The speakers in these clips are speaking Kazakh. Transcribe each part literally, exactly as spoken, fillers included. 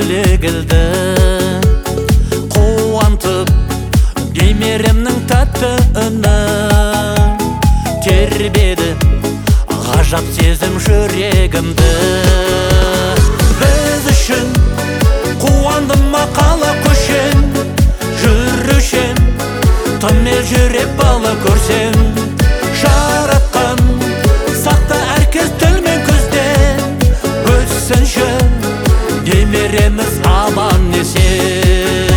гүлі келді. Қуантып немеремнің тәтті үні тербеді ғажап сезім жүрегімді. Біз үшін қуандым ма қала көшен, жүрушем тым ел жүрек бала көрсем. Жаратқан сақта әркез тіл мен көзден, өссінші немереміз аман есен.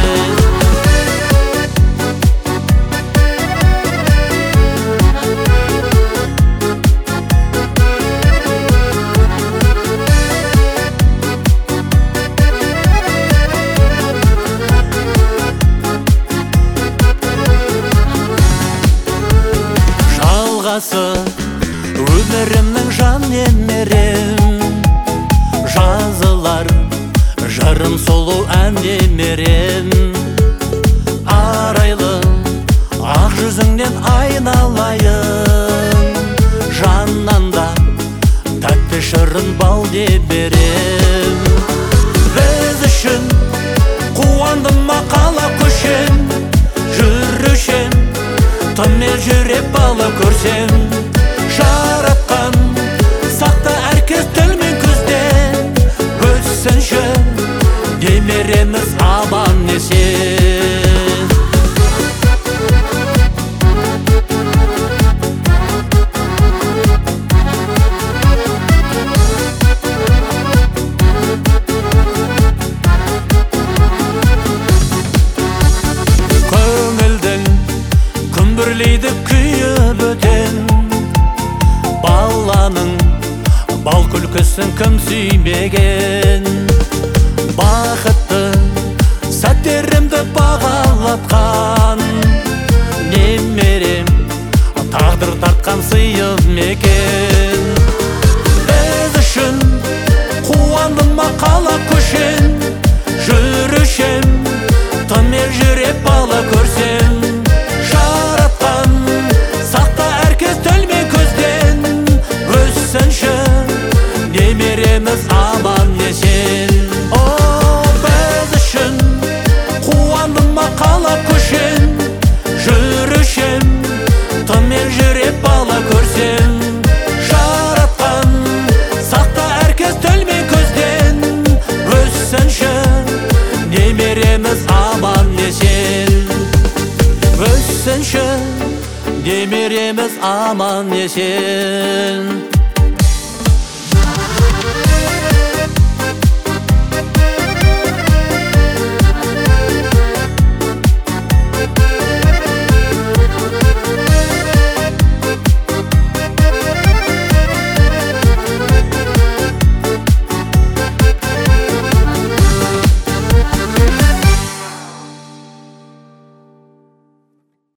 Өмірімнің жан немерем, жазылар жырым сұлу ән немерем. Арайлы ақ жүзіңнен айналайын, жаннан да тәтті шырын бал немерем. Біз үшін қуандым ма қала көшен, жүрушем тым ел жүрек бала көрсем. Жаратқан сақта әркез тіл мен көзден, өссінші немереміз аман есен. Көңілдің күмбірлейді күйіп өтен, баланың бал күлкісін кім сүймеген. Бақытты сәттерімді бағалатқан немерем, тағдыр тартқан сыйым мекен. Біз үшін қуандым ма қала көшен, жүрушем тым ел жүрек бала көрсем. Жаратқан сақта әркез тіл мен көзден, өссінші немереміз аман есен. О, біз үшін қуандым ма қала көшен, жүрушем тым ел жүрек бала көрсем. Жаратқан сақта әркез тіл мен көзден, өссінші немереміз аман есен. Өссінші немереміз аман есен.